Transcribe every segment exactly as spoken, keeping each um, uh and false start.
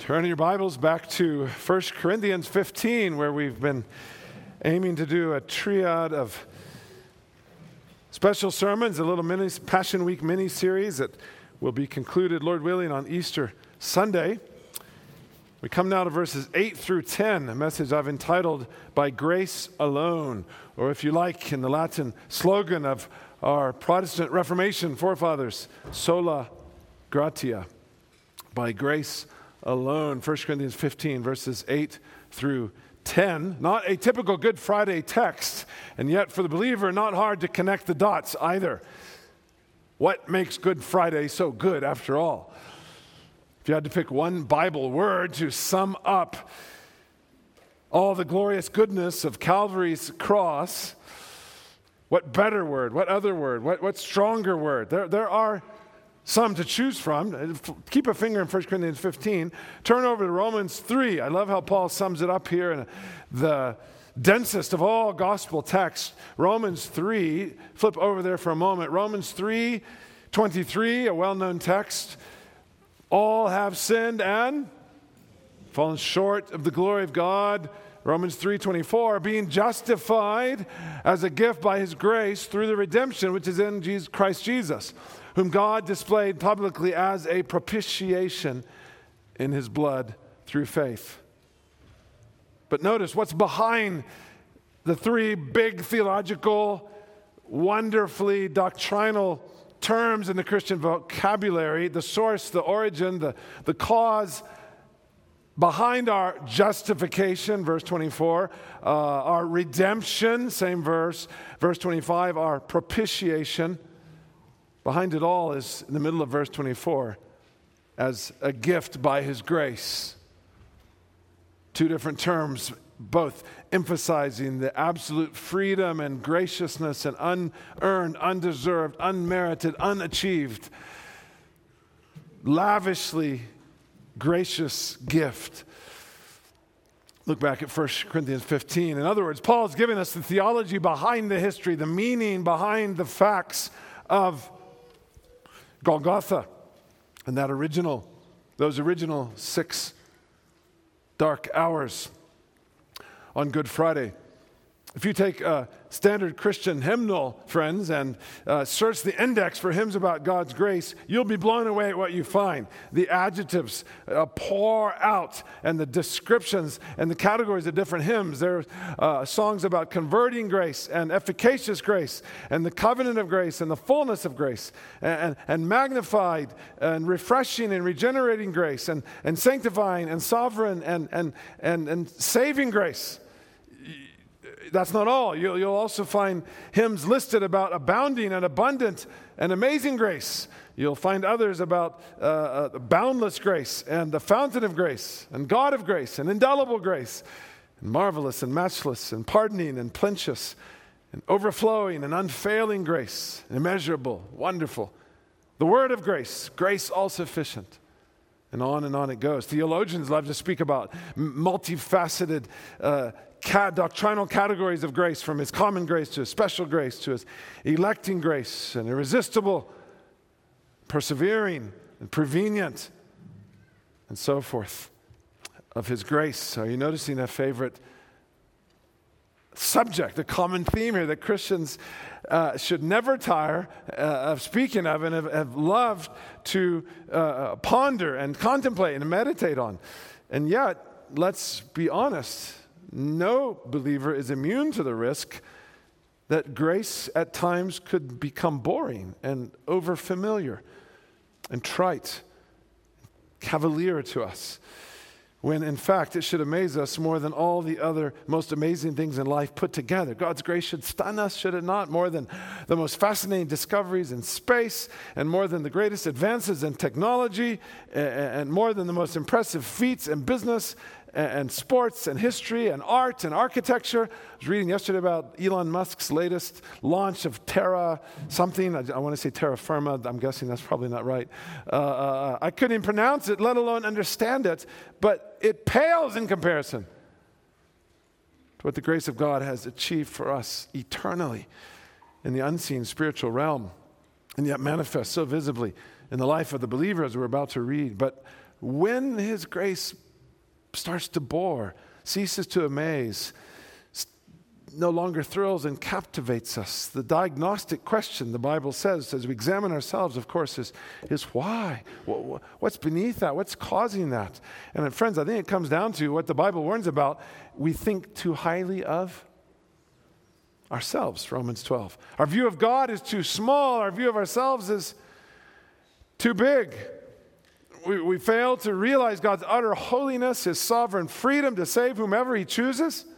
Turn your Bibles back to First Corinthians fifteen, where we've been aiming to do a triad of special sermons, a little mini Passion Week mini-series that will be concluded, Lord willing, on Easter Sunday. We come now to verses eight through ten, a message I've entitled, By Grace Alone, or if you like, in the Latin slogan of our Protestant Reformation forefathers, Sola Gratia, by grace alone. First Corinthians fifteen, verses eight through ten. Not a typical Good Friday text, and yet for the believer, not hard to connect the dots either. What makes Good Friday so good after all? If you had to pick one Bible word to sum up all the glorious goodness of Calvary's cross, what better word, what other word, what, what stronger word? There, there are some to choose from. Keep a finger in First Corinthians fifteen. Turn over to Romans three. I love how Paul sums it up here in the densest of all gospel texts. Romans three. Flip over there for a moment. Romans three twenty-three, a well-known text. All have sinned and fallen short of the glory of God. Romans three twenty-four, being justified as a gift by his grace through the redemption which is in Jesus, Christ Jesus, whom God displayed publicly as a propitiation in his blood through faith. But notice what's behind the three big theological, wonderfully doctrinal terms in the Christian vocabulary: the source, the origin, the, the cause. Behind our justification, verse twenty-four, uh, our redemption, same verse, verse twenty-five, our propitiation. Behind it all is, in the middle of verse twenty-four, as a gift by his grace. Two different terms, both emphasizing the absolute freedom and graciousness and unearned, undeserved, unmerited, unachieved, lavishly gracious gift. Look back at First Corinthians fifteen. In other words, Paul is giving us the theology behind the history, the meaning behind the facts of Golgotha and that original, those original six dark hours on Good Friday. If you take a standard Christian hymnal, friends, and uh, search the index for hymns about God's grace, you'll be blown away at what you find. The adjectives uh, pour out, and the descriptions and the categories of different hymns. There are uh, songs about converting grace and efficacious grace and the covenant of grace and the fullness of grace and, and, and magnified and refreshing and regenerating grace and, and sanctifying and sovereign and, and, and, and saving grace. That's not all. You'll, you'll also find hymns listed about abounding and abundant and amazing grace. You'll find others about uh, uh, boundless grace and the fountain of grace and God of grace and indelible grace and marvelous and matchless and pardoning and plenteous and overflowing and unfailing grace, immeasurable, wonderful. The word of grace, grace all sufficient. And on and on it goes. Theologians love to speak about multifaceted uh, doctrinal categories of grace, from his common grace to his special grace to his electing grace, and irresistible, persevering, and prevenient, and so forth, of his grace. Are you noticing a favorite subject, a common theme here that Christians uh, should never tire uh, of speaking of and have, have loved to uh, ponder and contemplate and meditate on? And yet, let's be honest, no believer is immune to the risk that grace at times could become boring and overfamiliar and trite, cavalier to us, when in fact it should amaze us more than all the other most amazing things in life put together. God's grace should stun us, should it not? More than the most fascinating discoveries in space, and more than the greatest advances in technology, and more than the most impressive feats in business and sports and history and art and architecture. I was reading yesterday about Elon Musk's latest launch of Terra something. I, I want to say terra firma. I'm guessing that's probably not right. Uh, uh, I couldn't even pronounce it, let alone understand it. But it pales in comparison to what the grace of God has achieved for us eternally in the unseen spiritual realm, and yet manifests so visibly in the life of the believer, as we're about to read. But when his grace starts to bore, ceases to amaze, no longer thrills and captivates us. The diagnostic question, the Bible says, as we examine ourselves, of course, is, is why? What's beneath that? What's causing that? And friends, I think it comes down to what the Bible warns about. We think too highly of ourselves, Romans twelve. Our view of God is too small. Our view of ourselves is too big. We, we fail to realize God's utter holiness, his sovereign freedom to save whomever he chooses.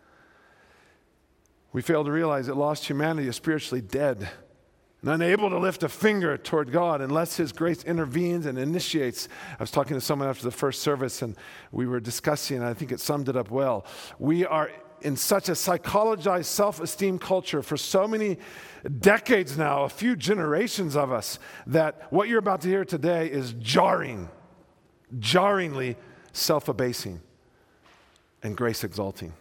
We fail to realize that lost humanity is spiritually dead and unable to lift a finger toward God unless his grace intervenes and initiates. I was talking to someone after the first service, and we were discussing, and I think it summed it up well. We are in such a psychologized self-esteem culture for so many decades now, a few generations of us, that what you're about to hear today is jarring, jarringly self-abasing and grace-exalting.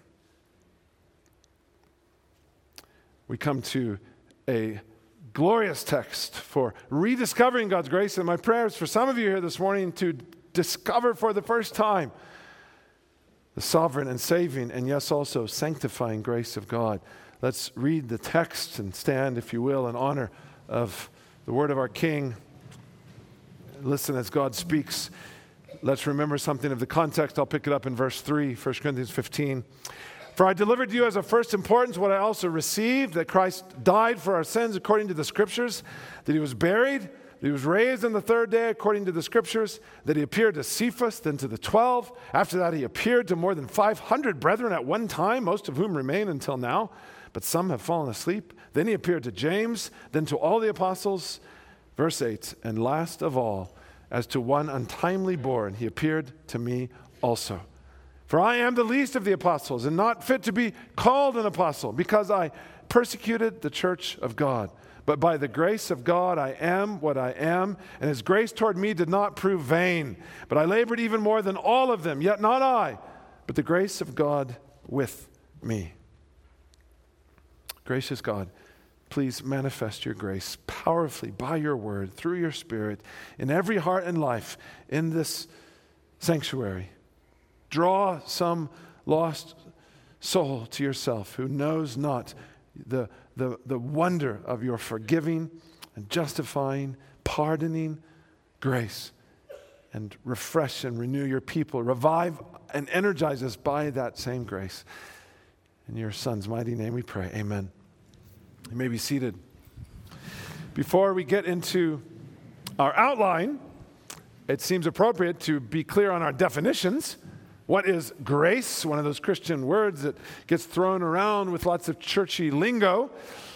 We come to a glorious text for rediscovering God's grace, and my prayer is for some of you here this morning to discover for the first time the sovereign and saving, and yes, also sanctifying grace of God. Let's read the text and stand, if you will, in honor of the word of our King. Listen as God speaks. Let's remember something of the context. I'll pick it up in verse three, First Corinthians fifteen. For I delivered to you as of first importance what I also received, that Christ died for our sins according to the Scriptures, that he was buried, that he was raised on the third day according to the Scriptures, that he appeared to Cephas, then to the twelve. After that he appeared to more than five hundred brethren at one time, most of whom remain until now, but some have fallen asleep. Then he appeared to James, then to all the apostles. Verse eight, and last of all, as to one untimely born, he appeared to me also. For I am the least of the apostles, and not fit to be called an apostle, because I persecuted the church of God. But by the grace of God I am what I am, and his grace toward me did not prove vain. But I labored even more than all of them, yet not I, but the grace of God with me. Gracious God, please manifest your grace powerfully by your word, through your Spirit, in every heart and life in this sanctuary. Draw some lost soul to yourself who knows not the, the, the wonder of your forgiving and justifying, pardoning grace. And refresh and renew your people. Revive and energize us by that same grace. In your Son's mighty name we pray. Amen. You may be seated. Before we get into our outline, it seems appropriate to be clear on our definitions. What is grace? One of those Christian words that gets thrown around with lots of churchy lingo.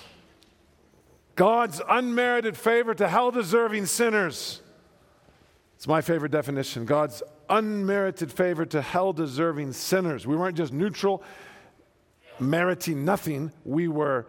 God's unmerited favor to hell-deserving sinners. It's my favorite definition. God's unmerited favor to hell-deserving sinners. We weren't just neutral, meriting nothing. We were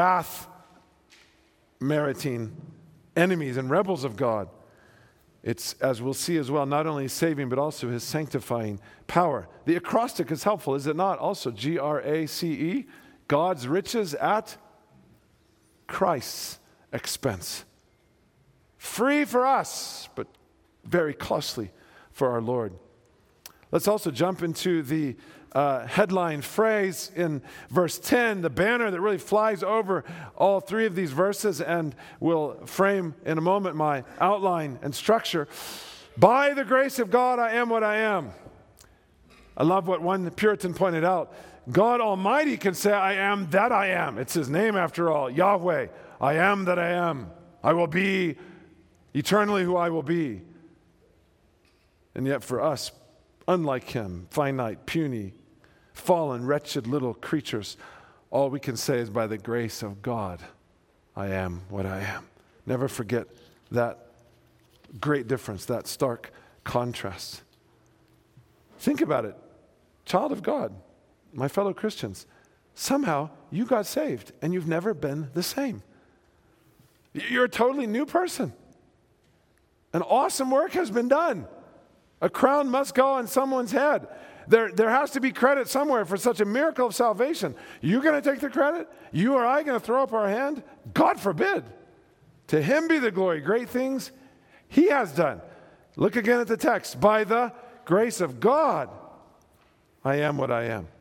wrath-meriting enemies and rebels of God. It's, as we'll see as well, not only saving, but also his sanctifying power. The acrostic is helpful, is it not? Also, G R A C E, God's riches at Christ's expense. Free for us, but very costly for our Lord. Let's also jump into the uh, headline phrase in verse ten, the banner that really flies over all three of these verses and will frame in a moment my outline and structure. By the grace of God, I am what I am. I love what one Puritan pointed out. God Almighty can say, I am that I am. It's his name after all, Yahweh. I am that I am. I will be eternally who I will be. And yet for us, unlike him, finite, puny, fallen, wretched little creatures, all we can say is by the grace of God, I am what I am. Never forget that great difference, that stark contrast. Think about it. Child of God, my fellow Christians, somehow you got saved and you've never been the same. You're a totally new person. An awesome work has been done. A crown must go on someone's head. There, there has to be credit somewhere for such a miracle of salvation. You going to take the credit? You or I going to throw up our hand? God forbid. To him be the glory. Great things he has done. Look again at the text. By the grace of God, I am what I am.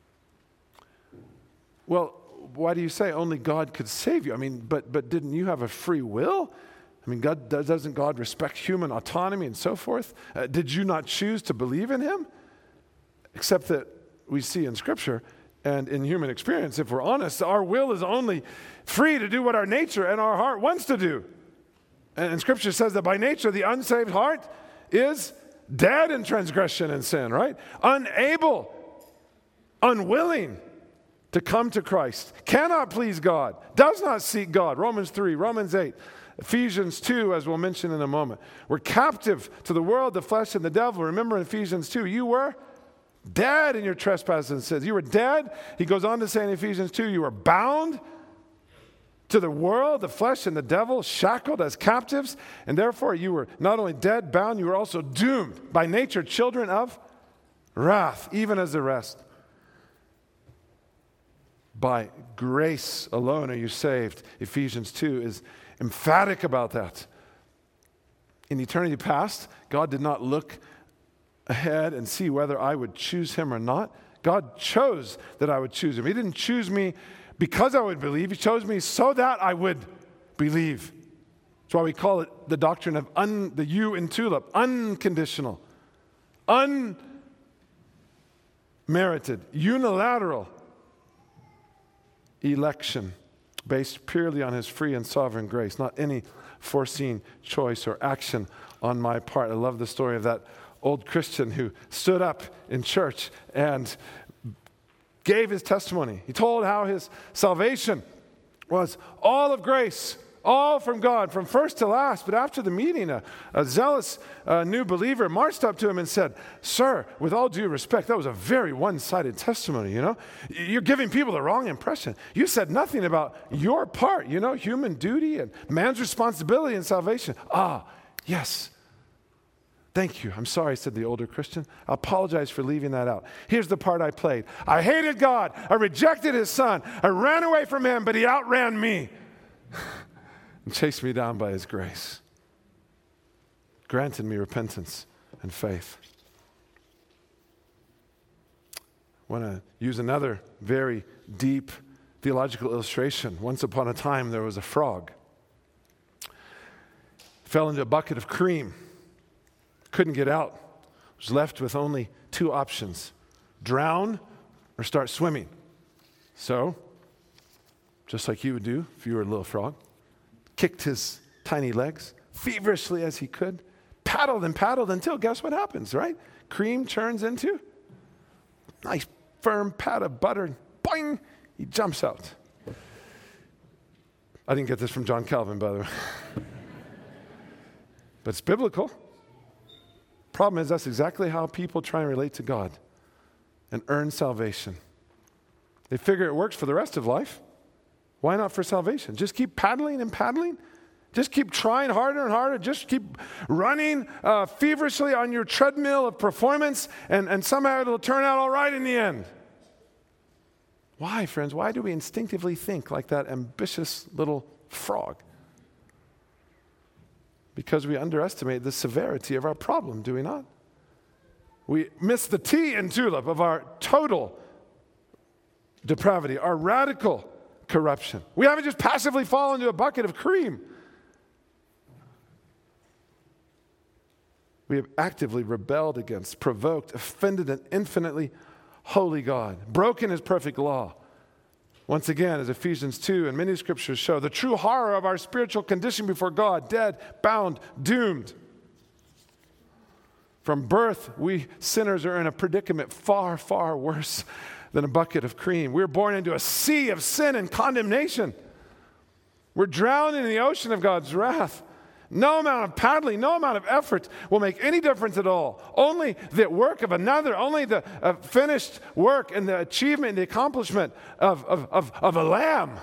Well, why do you say only God could save you? I mean, but but didn't you have a free will? I mean, God, doesn't God respect human autonomy and so forth? Uh, did you not choose to believe in him? Except that we see in Scripture and in human experience, if we're honest, our will is only free to do what our nature and our heart wants to do. And, and Scripture says that by nature, the unsaved heart is dead in transgression and sin, right? Unable, unwilling to come to Christ, cannot please God, does not seek God. Romans three, Romans eight. Ephesians two, as we'll mention in a moment. We're captive to the world, the flesh, and the devil. Remember in Ephesians two, you were dead in your trespasses and sins. You were dead. He goes on to say in Ephesians two, you were bound to the world, the flesh, and the devil, shackled as captives. And therefore you were not only dead, bound, you were also doomed. By nature, children of wrath, even as the rest. By grace alone are you saved. Ephesians two is emphatic about that. In eternity past, God did not look ahead and see whether I would choose him or not. God chose that I would choose him. He didn't choose me because I would believe. He chose me so that I would believe. That's why we call it the doctrine of un, the U in tulip, unconditional, unmerited, unilateral election based purely on his free and sovereign grace, not any foreseen choice or action on my part. I love the story of that old Christian who stood up in church and gave his testimony. He told how his salvation was all of grace, all from God, from first to last. But after the meeting, a, a zealous uh, new believer marched up to him and said, "Sir, with all due respect, that was a very one-sided testimony, you know? You're giving people the wrong impression. You said nothing about your part, you know, human duty and man's responsibility in salvation." "Ah, yes. Thank you. I'm sorry," said the older Christian. "I apologize for leaving that out. Here's the part I played. I hated God. I rejected his son. I ran away from him, but he outran me and chased me down by his grace. Granted me repentance and faith." I want to use another very deep theological illustration. Once upon a time, there was a frog. Fell into a bucket of cream. Couldn't get out. Was left with only two options: drown or start swimming. So, just like you would do if you were a little frog, kicked his tiny legs feverishly as he could, paddled and paddled until, guess what happens, right? Cream turns into nice firm pat of butter, and boing, he jumps out. I didn't get this from John Calvin, by the way. But it's biblical. Problem is, that's exactly how people try and relate to God and earn salvation. They figure it works for the rest of life. Why not for salvation? Just keep paddling and paddling. Just keep trying harder and harder. Just keep running uh, feverishly on your treadmill of performance, and, and somehow it'll turn out all right in the end. Why, friends? Why do we instinctively think like that ambitious little frog? Because we underestimate the severity of our problem, do we not? We miss the T in tulip of our total depravity, our radical corruption. We haven't just passively fallen into a bucket of cream. We have actively rebelled against, provoked, offended an infinitely holy God, broken his perfect law. Once again, as Ephesians two and many scriptures show, the true horror of our spiritual condition before God: dead, bound, doomed. From birth, we sinners are in a predicament far, far worse than a bucket of cream. We're born into a sea of sin and condemnation. We're drowned in the ocean of God's wrath. No amount of paddling, no amount of effort will make any difference at all. Only the work of another, only the uh, finished work and the achievement and the accomplishment of, of, of, of a lamb.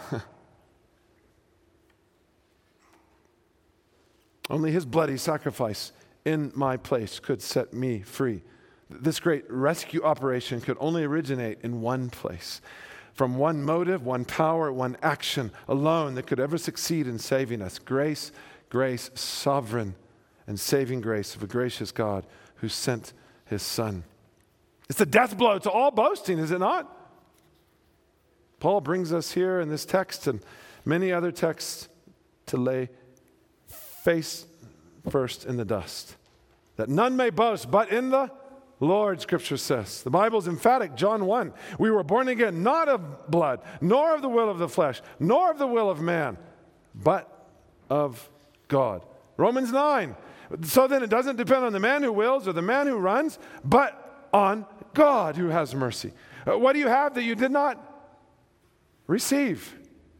Only his bloody sacrifice in my place could set me free. This great rescue operation could only originate in one place, from one motive, one power, one action alone that could ever succeed in saving us: grace. Grace, sovereign and saving grace of a gracious God who sent his Son. It's a death blow to all boasting, is it not? Paul brings us here in this text and many other texts to lay face first in the dust, that none may boast but in the Lord, Scripture says. The Bible is emphatic, John one. We were born again not of blood, nor of the will of the flesh, nor of the will of man, but of God. Romans nine. So then it doesn't depend on the man who wills or the man who runs, but on God who has mercy. Uh, what do you have that you did not receive?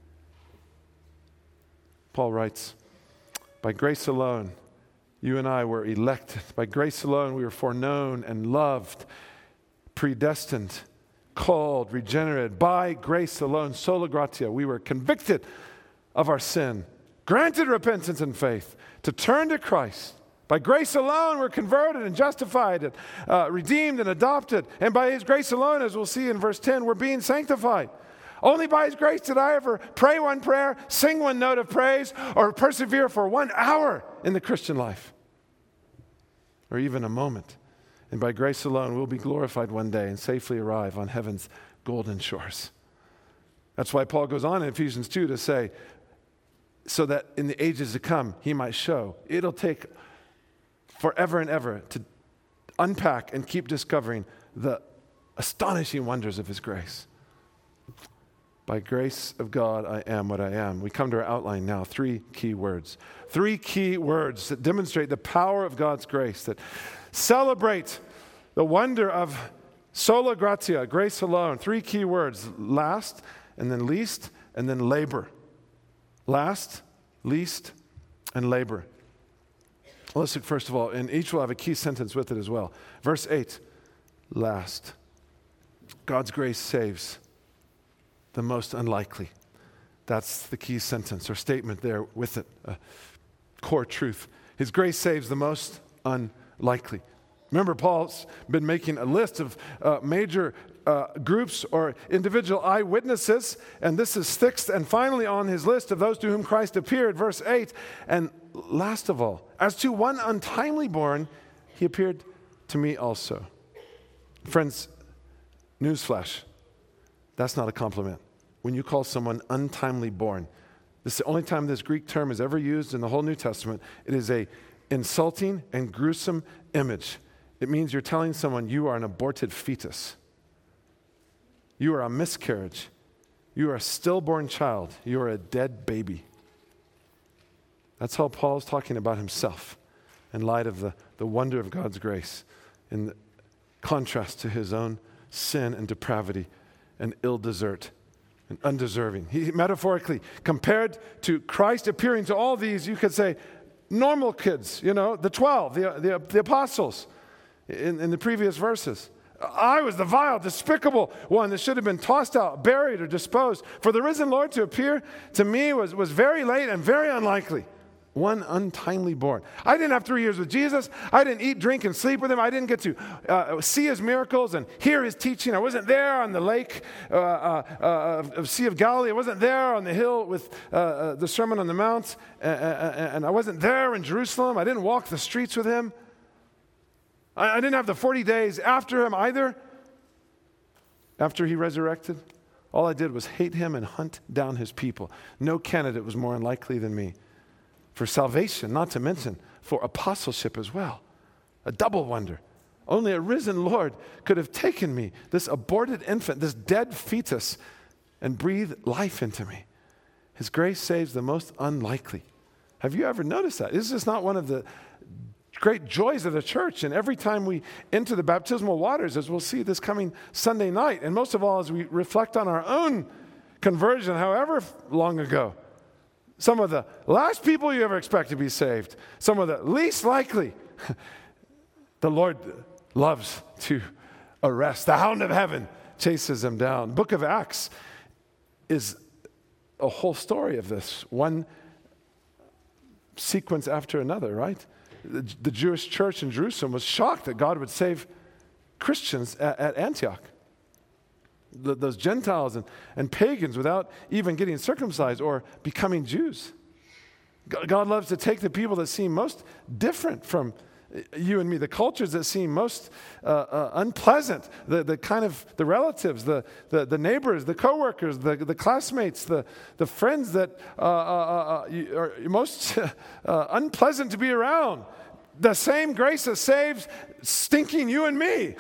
Paul writes, by grace alone, you and I were elected. By grace alone, we were foreknown and loved, predestined, called, regenerated. By grace alone, sola gratia, we were convicted of our sin, granted repentance and faith, to turn to Christ. By grace alone, we're converted and justified, and uh, redeemed and adopted. And by his grace alone, as we'll see in verse ten, we're being sanctified. Only by his grace did I ever pray one prayer, sing one note of praise, or persevere for one hour in the Christian life, or even a moment. And by grace alone, we'll be glorified one day and safely arrive on heaven's golden shores. That's why Paul goes on in Ephesians two to say, so that in the ages to come, he might show. It'll take forever and ever to unpack and keep discovering the astonishing wonders of his grace. By grace of God, I am what I am. We come to our outline now. Three key words. Three key words that demonstrate the power of God's grace, that celebrate the wonder of sola gratia, grace alone. Three key words. Last, and then least, and then labor. Last, least, and labor. Let's look first of all, and each will have a key sentence with it as well. Verse eight, last. God's grace saves the most unlikely. That's the key sentence or statement there with it, a core truth. His grace saves the most unlikely. Remember, Paul's been making a list of uh, major uh, groups or individual eyewitnesses, and this is sixth and finally on his list of those to whom Christ appeared, verse eight. And last of all, as to one untimely born, he appeared to me also. Friends, newsflash, that's not a compliment. When you call someone untimely born, this is the only time this Greek term is ever used in the whole New Testament. It is a insulting and gruesome image. It means you're telling someone you are an aborted fetus. You are a miscarriage. You are a stillborn child. You are a dead baby. That's how Paul's talking about himself in light of the, the wonder of God's grace in contrast to his own sin and depravity and ill desert and undeserving. He metaphorically compared to Christ appearing to all these, you could say, normal kids, you know, the twelve, the, the, the apostles in, in the previous verses. I was the vile, despicable one that should have been tossed out, buried, or disposed. For the risen Lord to appear to me was, was very late and very unlikely. One untimely born. I didn't have three years with Jesus. I didn't eat, drink, and sleep with him. I didn't get to uh, see his miracles and hear his teaching. I wasn't there on the lake uh, uh, uh, of Sea of Galilee. I wasn't there on the hill with uh, uh, the Sermon on the Mount. Uh, uh, and I wasn't there in Jerusalem. I didn't walk the streets with him. I, I didn't have the forty days after him either, after he resurrected. All I did was hate him and hunt down his people. No candidate was more unlikely than me. For salvation, not to mention for apostleship as well. A double wonder. Only a risen Lord could have taken me, this aborted infant, this dead fetus, and breathed life into me. His grace saves the most unlikely. Have you ever noticed that? Is this not one of the great joys of the church? And every time we enter the baptismal waters, as we'll see this coming Sunday night, and most of all as we reflect on our own conversion, however long ago, some of the last people you ever expect to be saved, some of the least likely, the Lord loves to arrest. The hound of heaven chases them down. Book of Acts is a whole story of this, one sequence after another, right? The, the Jewish church in Jerusalem was shocked that God would save Christians at, at Antioch. The, those Gentiles and, and pagans without even getting circumcised or becoming Jews. God loves to take the people that seem most different from you and me, the cultures that seem most uh, uh, unpleasant, the, the kind of the relatives, the, the, the neighbors, the coworkers, the, the classmates, the, the friends that uh, uh, uh, are most uh, unpleasant to be around. The same grace that saves stinking you and me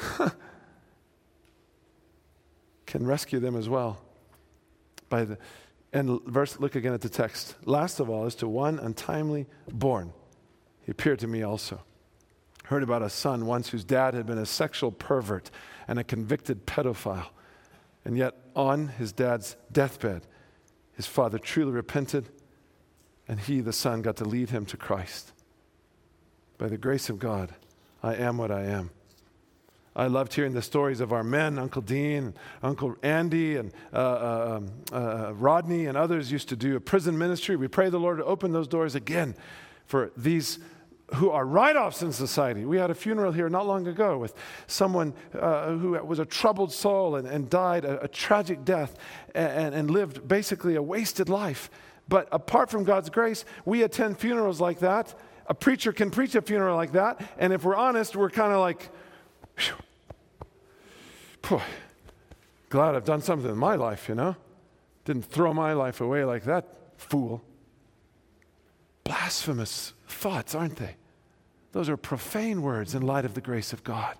can rescue them as well. By the and verse, look again at the text. Last of all, is to one untimely born, he appeared to me also. Heard about a son once whose dad had been a sexual pervert and a convicted pedophile. And yet on his dad's deathbed, his father truly repented, and he, the son, got to lead him to Christ. By the grace of God, I am what I am. I loved hearing the stories of our men, Uncle Dean, Uncle Andy, and uh, uh, um, uh, Rodney, and others used to do a prison ministry. We pray the Lord to open those doors again for these who are write-offs in society. We had a funeral here not long ago with someone uh, who was a troubled soul and, and died a, a tragic death and, and lived basically a wasted life. But apart from God's grace, we attend funerals like that. A preacher can preach a funeral like that, and if we're honest, we're kind of like, boy, glad I've done something in my life, you know? Didn't throw my life away like that fool. Blasphemous thoughts, aren't they? Those are profane words in light of the grace of God.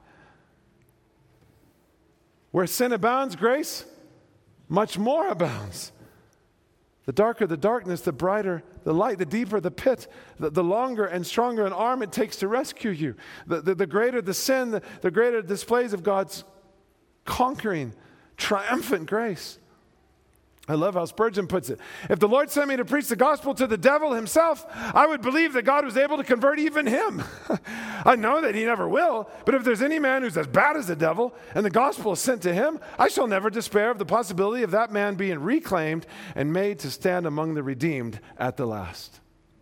Where sin abounds, grace much more abounds. The darker the darkness, the brighter the light, the deeper the pit, the, the longer and stronger an arm it takes to rescue you. The, the, the greater the sin, the, the greater displays of God's conquering, triumphant grace. I love how Spurgeon puts it. If the Lord sent me to preach the gospel to the devil himself, I would believe that God was able to convert even him. I know that he never will, but if there's any man who's as bad as the devil and the gospel is sent to him, I shall never despair of the possibility of that man being reclaimed and made to stand among the redeemed at the last.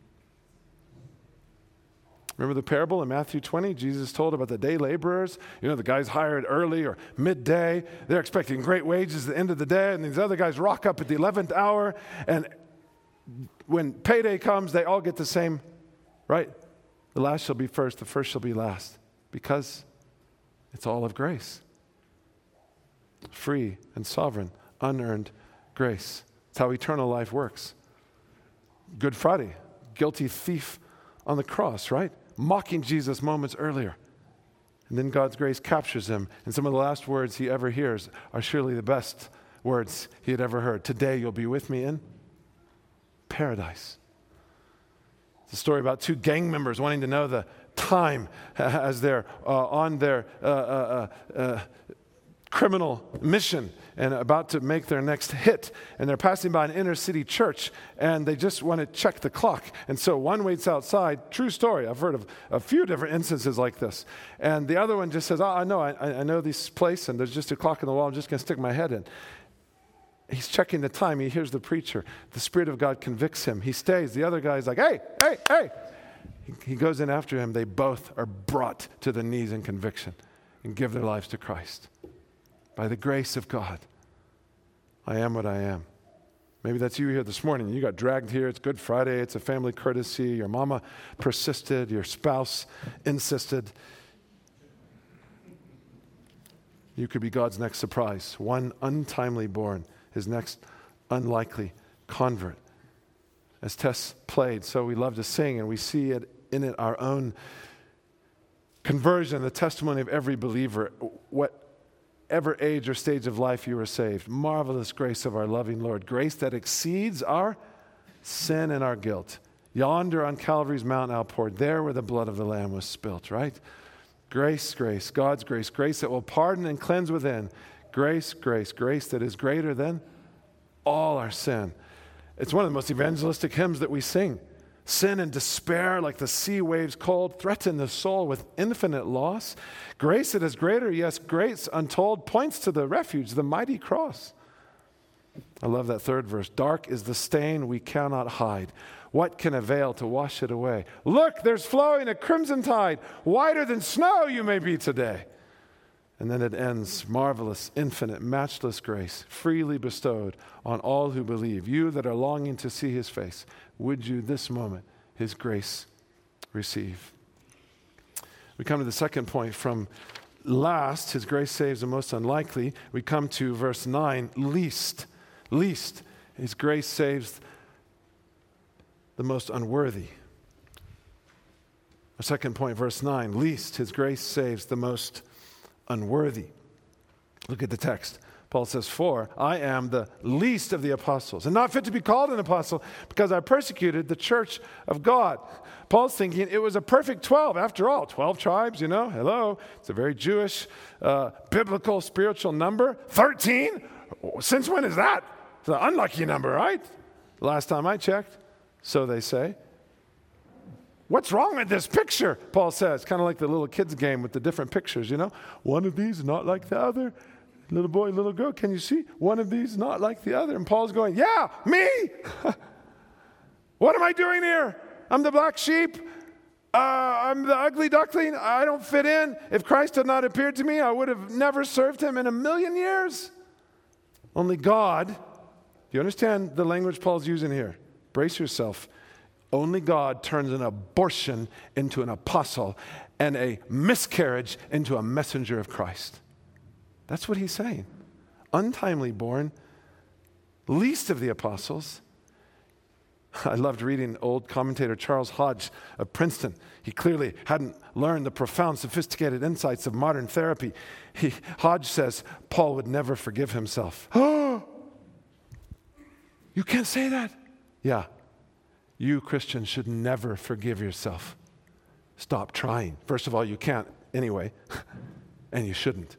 Remember the parable in Matthew twenty? Jesus told about the day laborers. You know, the guys hired early or midday. They're expecting great wages at the end of the day. And these other guys rock up at the eleventh hour. And when payday comes, they all get the same, right? The last shall be first, the first shall be last. Because it's all of grace. Free and sovereign, unearned grace. It's how eternal life works. Good Friday, guilty thief on the cross, right? Mocking Jesus moments earlier. And then God's grace captures him. And some of the last words he ever hears are surely the best words he had ever heard. Today you'll be with me in paradise. It's a story about two gang members wanting to know the time as they're uh, on their uh, uh, uh, criminal mission and about to make their next hit. And they're passing by an inner city church and they just want to check the clock. And so one waits outside. True story. I've heard of a few different instances like this. And the other one just says, oh, I know, I, I know this place and there's just a clock on the wall. I'm just going to stick my head in. He's checking the time. He hears the preacher. The Spirit of God convicts him. He stays. The other guy's like, hey, hey, hey. He, he goes in after him. They both are brought to the knees in conviction and give their lives to Christ. By the grace of God, I am what I am. Maybe that's you here this morning. You got dragged here. It's Good Friday. It's a family courtesy. Your mama persisted. Your spouse insisted. You could be God's next surprise. One untimely born, his next unlikely convert. As Tess played, so we love to sing, and we see it in it our own conversion, the testimony of every believer. What Whatever age or stage of life you were saved. Marvelous grace of our loving Lord. Grace that exceeds our sin and our guilt. Yonder on Calvary's Mount outpoured, there where the blood of the Lamb was spilt, right? Grace, grace, God's grace. Grace that will pardon and cleanse within. Grace, grace, grace that is greater than all our sin. It's one of the most evangelistic hymns that we sing. Sin and despair, like the sea waves cold, threaten the soul with infinite loss. Grace that is greater, yes, grace untold, points to the refuge, the mighty cross. I love that third verse. Dark is the stain we cannot hide. What can avail to wash it away? Look, there's flowing a crimson tide. Whiter than snow you may be today. And then it ends, marvelous, infinite, matchless grace, freely bestowed on all who believe. You that are longing to see his face, would you this moment his grace receive. We come to the second point. From last, his grace saves the most unlikely. We come to verse nine, least. Least, his grace saves the most unworthy. Our second point, verse nine, least, his grace saves the most unworthy. Look at the text. Paul says, for I am the least of the apostles, and not fit to be called an apostle, because I persecuted the church of God. Paul's thinking it was a perfect twelve. After all, twelve tribes, you know, hello. It's a very Jewish, uh, biblical, spiritual number. thirteen? Since when is that? It's an unlucky number, right? Last time I checked, so they say. What's wrong with this picture? Paul says, kind of like the little kids game with the different pictures, you know. One of these not like the other. Little boy, little girl, can you see? One of these not like the other. And Paul's going, yeah, me. What am I doing here? I'm the black sheep. Uh, I'm the ugly duckling. I don't fit in. If Christ had not appeared to me, I would have never served him in a million years. Only God, do you understand the language Paul's using here? Brace yourself. Only God turns an abortion into an apostle and a miscarriage into a messenger of Christ. That's what he's saying. Untimely born, least of the apostles. I loved reading old commentator Charles Hodge of Princeton. He clearly hadn't learned the profound, sophisticated insights of modern therapy. He, Hodge says Paul would never forgive himself. Oh, you can't say that. Yeah. You, Christians, should never forgive yourself. Stop trying. First of all, you can't anyway, and you shouldn't.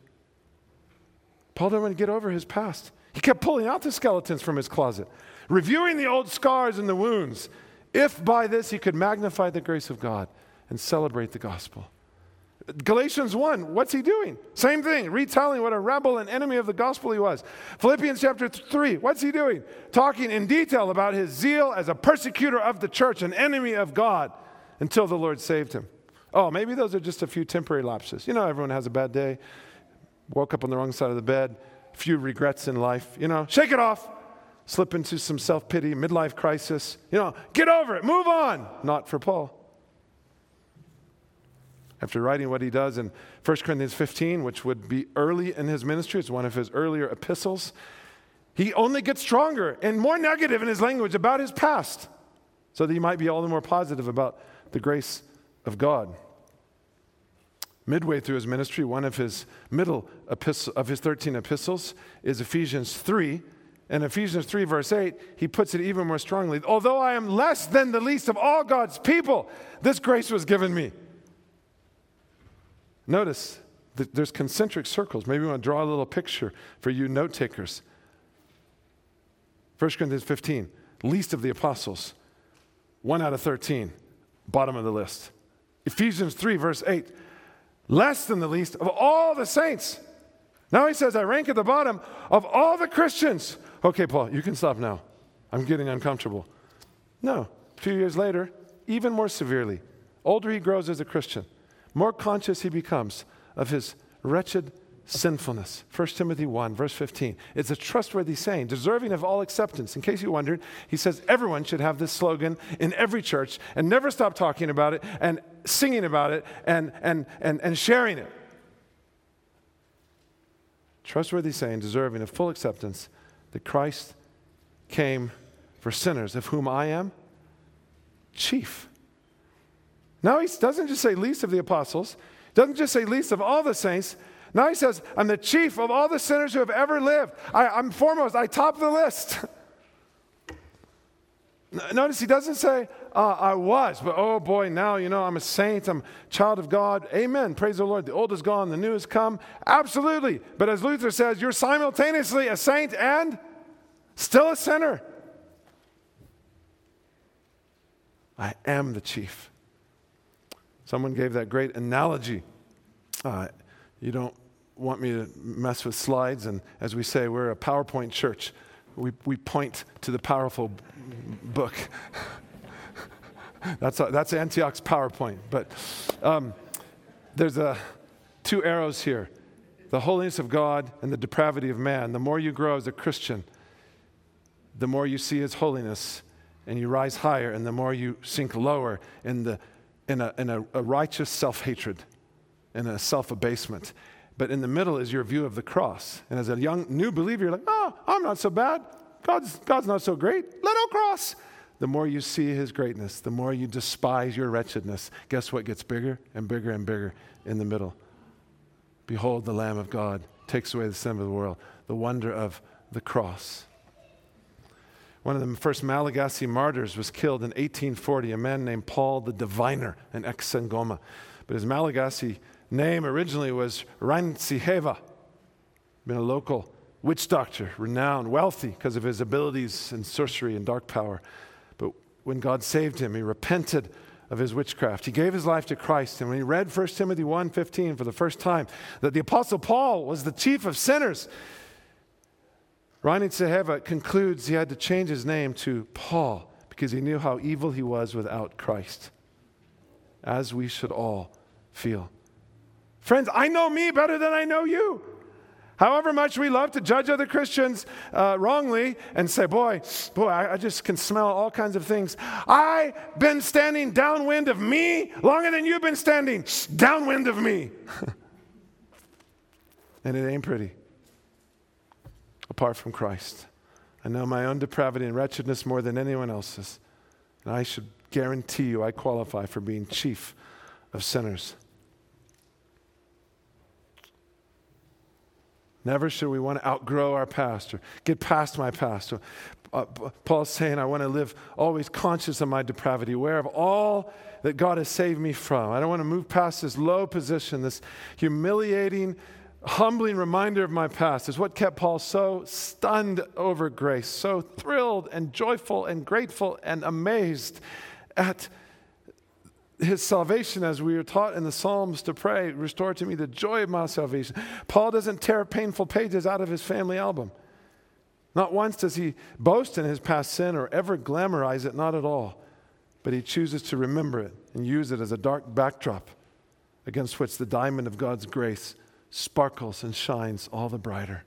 Paul didn't want to get over his past. He kept pulling out the skeletons from his closet, reviewing the old scars and the wounds, if by this he could magnify the grace of God and celebrate the gospel. Galatians one, what's he doing? Same thing, retelling what a rebel and enemy of the gospel he was. Philippians chapter three, what's he doing? Talking in detail about his zeal as a persecutor of the church, an enemy of God, until the Lord saved him. Oh, maybe those are just a few temporary lapses. You know, everyone has a bad day, woke up on the wrong side of the bed, a few regrets in life. You know, shake it off, slip into some self-pity, midlife crisis. You know, get over it, move on. Not for Paul. After writing what he does in First Corinthians fifteen, which would be early in his ministry, it's one of his earlier epistles, he only gets stronger and more negative in his language about his past, so that he might be all the more positive about the grace of God. Midway through his ministry, one of his middle epistle, of his thirteen epistles is Ephesians three. And Ephesians three, verse eight, he puts it even more strongly. Although I am less than the least of all God's people, this grace was given me. Notice that there's concentric circles. Maybe we want to draw a little picture for you note takers. First Corinthians fifteen, least of the apostles. one out of thirteen, bottom of the list. Ephesians three, verse eight, less than the least of all the saints. Now he says, I rank at the bottom of all the Christians. Okay, Paul, you can stop now. I'm getting uncomfortable. No, a few years later, even more severely, older he grows as a Christian, more conscious he becomes of his wretched sinfulness. First Timothy one, verse fifteen. It's a trustworthy saying, deserving of all acceptance. In case you wondered, he says everyone should have this slogan in every church and never stop talking about it and singing about it and, and, and, and sharing it. Trustworthy saying, deserving of full acceptance, that Christ came for sinners, of whom I am chief. Now he doesn't just say least of the apostles, doesn't just say least of all the saints. Now he says, I'm the chief of all the sinners who have ever lived. I, I'm foremost, I top the list. Notice he doesn't say, uh, I was, but oh boy, now, you know, I'm a saint, I'm a child of God. Amen, praise the Lord. The old is gone, the new has come. Absolutely. But as Luther says, you're simultaneously a saint and still a sinner. I am the chief. Someone gave that great analogy. Uh, you don't want me to mess with slides, and as we say, we're a PowerPoint church. We, we point to the powerful book. that's, a, that's Antioch's PowerPoint. But um, there's a, two arrows here. The holiness of God and the depravity of man. The more you grow as a Christian, the more you see his holiness and you rise higher, and the more you sink lower in, the, in, a, in a, a righteous self-hatred, in a self-abasement. But in the middle is your view of the cross. And as a young new believer, you're like, oh, I'm not so bad. God's, God's not so great. Let out cross. The more you see his greatness, the more you despise your wretchedness. Guess what gets bigger and bigger and bigger in the middle? Behold, the Lamb of God takes away the sin of the world. The wonder of the cross. One of the first Malagasy martyrs was killed in eighteen forty, a man named Paul the Diviner, an ex-Sangoma. But his Malagasy name originally was Rainsiheva, been a local witch doctor, renowned, wealthy because of his abilities in sorcery and dark power. But when God saved him, he repented of his witchcraft. He gave his life to Christ. And when he read First Timothy one fifteen for the first time, that the Apostle Paul was the chief of sinners, Rainsiheva concludes he had to change his name to Paul because he knew how evil he was without Christ, as we should all feel. Friends, I know me better than I know you. However much we love to judge other Christians uh, wrongly and say, boy, boy, I, I just can smell all kinds of things. I've been standing downwind of me longer than you've been standing downwind of me. And it ain't pretty. Apart from Christ. I know my own depravity and wretchedness more than anyone else's. And I should guarantee you I qualify for being chief of sinners. Never should we want to outgrow our past or get past my past. So, uh, Paul's saying I want to live always conscious of my depravity, aware of all that God has saved me from. I don't want to move past this low position, this humiliating, humbling reminder of my past. Is what kept Paul so stunned over grace, so thrilled and joyful and grateful and amazed at his salvation, as we are taught in the Psalms to pray, restore to me the joy of my salvation. Paul doesn't tear painful pages out of his family album. Not once does he boast in his past sin or ever glamorize it, not at all. But he chooses to remember it and use it as a dark backdrop against which the diamond of God's grace sparkles and shines all the brighter.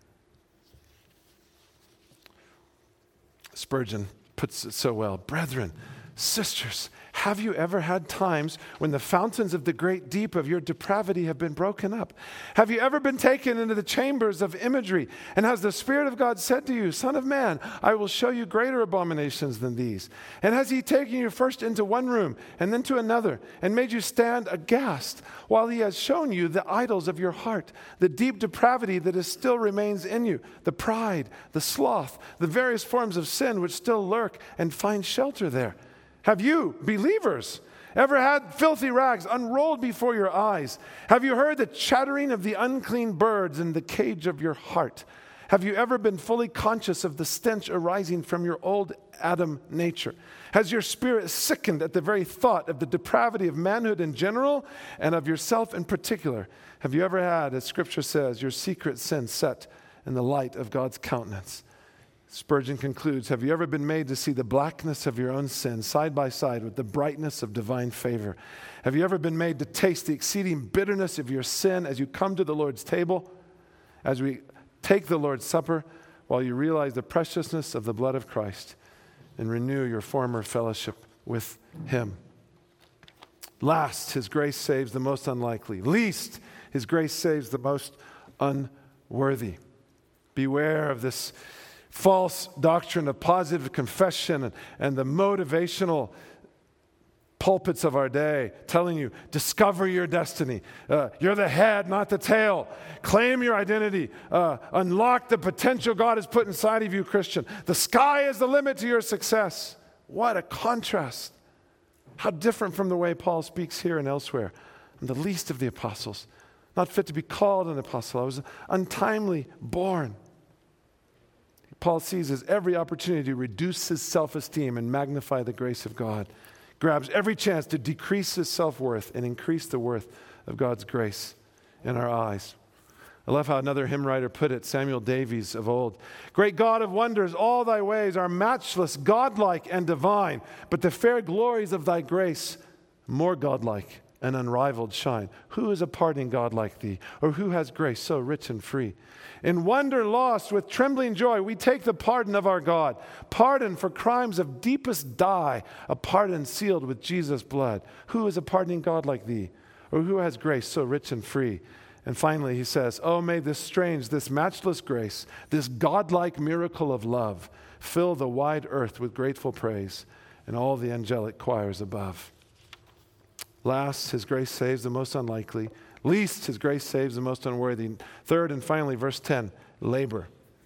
Spurgeon puts it so well. Brethren, sisters, have you ever had times when the fountains of the great deep of your depravity have been broken up? Have you ever been taken into the chambers of imagery? And has the Spirit of God said to you, Son of man, I will show you greater abominations than these? And has he taken you first into one room and then to another and made you stand aghast while he has shown you the idols of your heart, the deep depravity that is still remains in you, the pride, the sloth, the various forms of sin which still lurk and find shelter there? Have you, believers, ever had filthy rags unrolled before your eyes? Have you heard the chattering of the unclean birds in the cage of your heart? Have you ever been fully conscious of the stench arising from your old Adam nature? Has your spirit sickened at the very thought of the depravity of manhood in general and of yourself in particular? Have you ever had, as Scripture says, your secret sin set in the light of God's countenance? Spurgeon concludes, have you ever been made to see the blackness of your own sin side by side with the brightness of divine favor? Have you ever been made to taste the exceeding bitterness of your sin as you come to the Lord's table, as we take the Lord's Supper, while you realize the preciousness of the blood of Christ and renew your former fellowship with Him? Last, His grace saves the most unlikely. Least, His grace saves the most unworthy. Beware of this false doctrine of positive confession and, and the motivational pulpits of our day telling you, discover your destiny. Uh, you're the head, not the tail. Claim your identity. Uh, unlock the potential God has put inside of you, Christian. The sky is the limit to your success. What a contrast. How different from the way Paul speaks here and elsewhere. I'm the least of the apostles, not fit to be called an apostle. I was untimely born. Paul seizes every opportunity to reduce his self-esteem and magnify the grace of God. Grabs every chance to decrease his self-worth and increase the worth of God's grace in our eyes. I love how another hymn writer put it, Samuel Davies of old. Great God of wonders, all thy ways are matchless, godlike, and divine, but the fair glories of thy grace more godlike and unrivaled shine. Who is a pardoning God like thee? Or who has grace so rich and free? In wonder lost with trembling joy, we take the pardon of our God. Pardon for crimes of deepest dye, a pardon sealed with Jesus' blood. Who is a pardoning God like thee? Or who has grace so rich and free? And finally, he says, oh, may this strange, this matchless grace, this godlike miracle of love, fill the wide earth with grateful praise and all the angelic choirs above. Last, his grace saves the most unlikely. Least, his grace saves the most unworthy. Third and finally, verse ten, labor.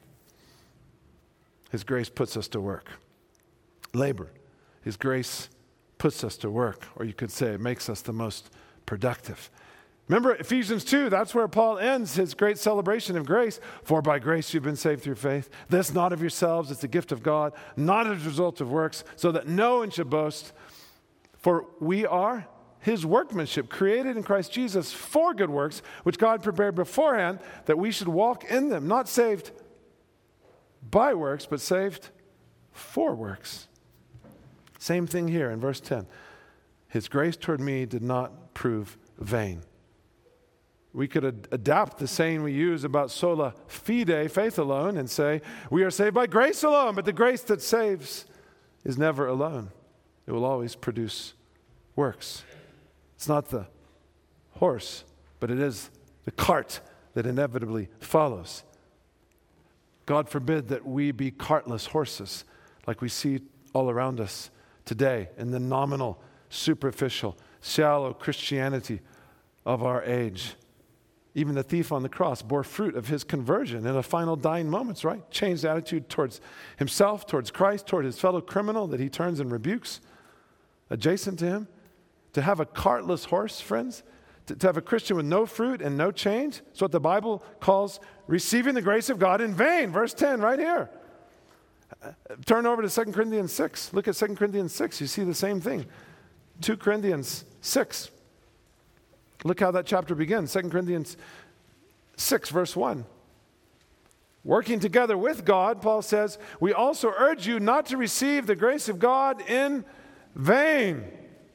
His grace puts us to work. Labor. His grace puts us to work, or you could say it makes us the most productive. Remember Ephesians two, that's where Paul ends his great celebration of grace. For by grace you've been saved through faith. This not of yourselves, it's a gift of God, not as a result of works, so that no one should boast. For we are his workmanship, created in Christ Jesus for good works, which God prepared beforehand that we should walk in them, not saved by works, but saved for works. Same thing here in verse ten. His grace toward me did not prove vain. We could ad- adapt the saying we use about sola fide, faith alone, and say, we are saved by grace alone, but the grace that saves is never alone. It will always produce works. It's not the horse, but it is the cart that inevitably follows. God forbid that we be cartless horses like we see all around us today in the nominal, superficial, shallow Christianity of our age. Even the thief on the cross bore fruit of his conversion in the final dying moments, right? Changed attitude towards himself, towards Christ, toward his fellow criminal that he turns and rebukes adjacent to him. To have a cartless horse, friends, to, to have a Christian with no fruit and no change, it's what the Bible calls receiving the grace of God in vain. Verse ten, right here. Uh, turn over to Second Corinthians six. Look at Second Corinthians six. You see the same thing. Second Corinthians six. Look how that chapter begins. Second Corinthians six, verse one. Working together with God, Paul says, we also urge you not to receive the grace of God in vain.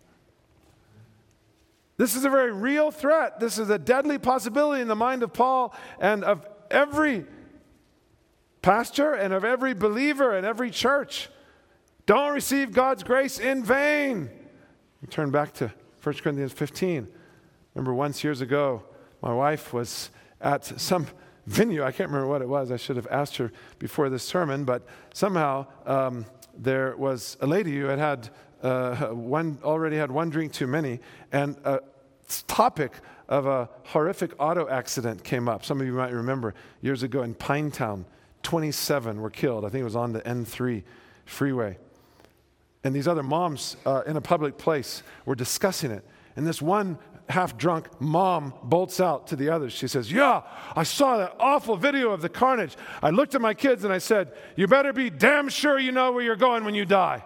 This is a very real threat. This is a deadly possibility in the mind of Paul and of every pastor and of every believer and every church. Don't receive God's grace in vain. We turn back to First Corinthians fifteen. Remember once years ago, my wife was at some venue. I can't remember what it was. I should have asked her before this sermon, but somehow um, there was a lady who had had Uh, one already had one drink too many, and a topic of a horrific auto accident came up. Some of you might remember years ago in Pinetown, twenty-seven were killed. I think it was on the N three freeway. And these other moms uh, in a public place were discussing it. And this one half-drunk mom bolts out to the others. She says, yeah, I saw that awful video of the carnage. I looked at my kids and I said, you better be damn sure you know where you're going when you die.